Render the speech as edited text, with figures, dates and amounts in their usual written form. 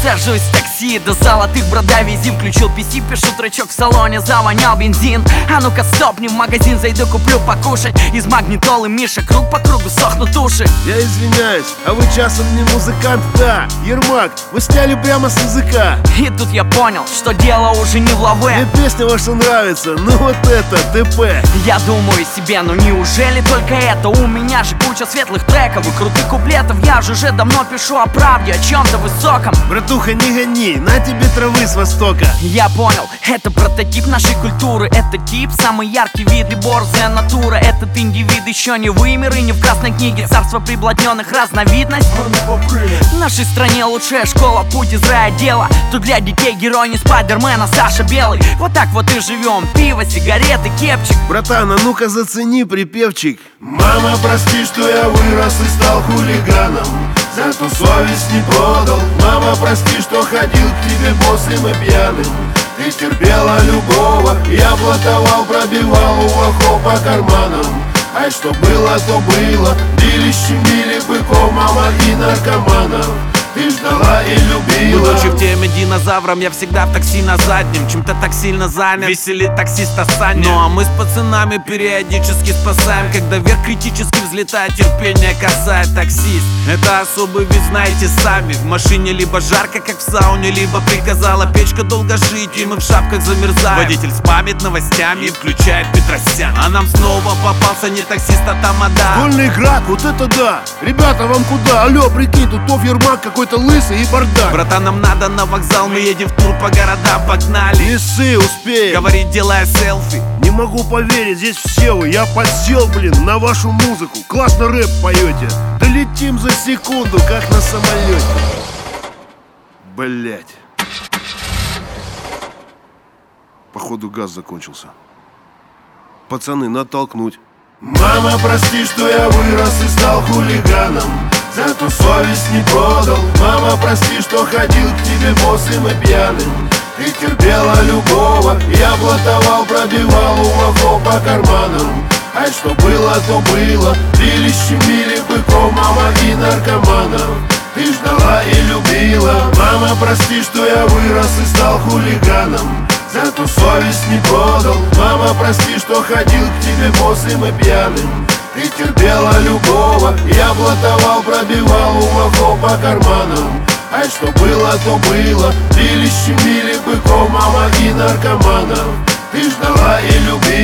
Сажусь в такси, до золотых бродовизин. Включил PC, пишу тречок в салоне, завонял бензин. А ну-ка стопни, в магазин зайду, куплю покушать. Из магнитолы Миша, круг по кругу сохнут уши. Я извиняюсь, а вы часом не музыкант? Да, Ермак, вы сняли прямо с языка. И тут я понял, что дело уже не в лаве. Мне песня ваша нравится, ну вот это, ТП. Я думаю себе, ну неужели только это? У меня же куча светлых треков и крутых куплетов. Я же уже давно пишу о правде, о чем-то высоком. Братуха, не гони, на тебе травы с востока. Я понял, это прототип нашей культуры. Это тип, самый яркий вид и борзая натура. Этот индивид еще не вымер и не в красной книге. Царство приблотненных разновидность. В нашей стране лучшая школа, путь из рая дело. Тут для детей герой не Спайдермена, Саша Белый. Вот так вот и живем, пиво, сигареты, кепчик. Братан, а ну-ка зацени припевчик. Мама, прости, что я вырос и стал хулиганом, зато совесть не продал. Мама, прости, что ходил к тебе босым и пьяным. Ты терпела любого, я блатовал, пробивал у лохов по карманам. Ай, что было, то было. Били, щемили быков, мама, и наркоманов. Ты ждала и любила. Будучи в теме динозавром, я всегда в такси на заднем. Чем-то так сильно занят, веселит таксиста Саня. Ну а мы с пацанами периодически спасаем, когда вверх критически взлетает терпение, касает таксист. Это особый вид, знаете сами. В машине либо жарко, как в сауне, либо приказала печка долго жить, и мы в шапках замерзаем. Водитель спамит новостями и включает Петросян. А нам снова попался не таксист, а тамада. Вольный град, вот это да. Ребята, вам куда? Алло, прикинь, тут Тоф Ермак какой-то лысый и бардак. Братан, нам надо на вокзал, мы едем в тур по городам, погнали. Не ссы, успеем. Говорит, делая селфи. Не могу поверить, здесь все вы. Я подсел, блин, на вашу музыку. Классно рэп поете. Долетим за секунду, как на самолете. Блять. Походу газ закончился. Пацаны, натолкнуть. Мама, прости, что я вырос и стал хулиганом, зато совесть не продал. Мама, прости, что ходил к тебе босым и пьяным. Ты терпела любого, я блатовал, пробивал у лохов по карманам. Ай, что было, то было. Били, щемили быков, мама, и наркоманов. Ты ждала и любила. Мама, прости, что я вырос и стал хулиганом, зато совесть не продал. Мама, прости, что ходил к тебе босым и пьяным. Ты терпела любого, я блатовал, пробивал у лохов по карманам. Ай, что было, то было. Били, щемили быков, мама, и наркоманов. Ты ждала и любила.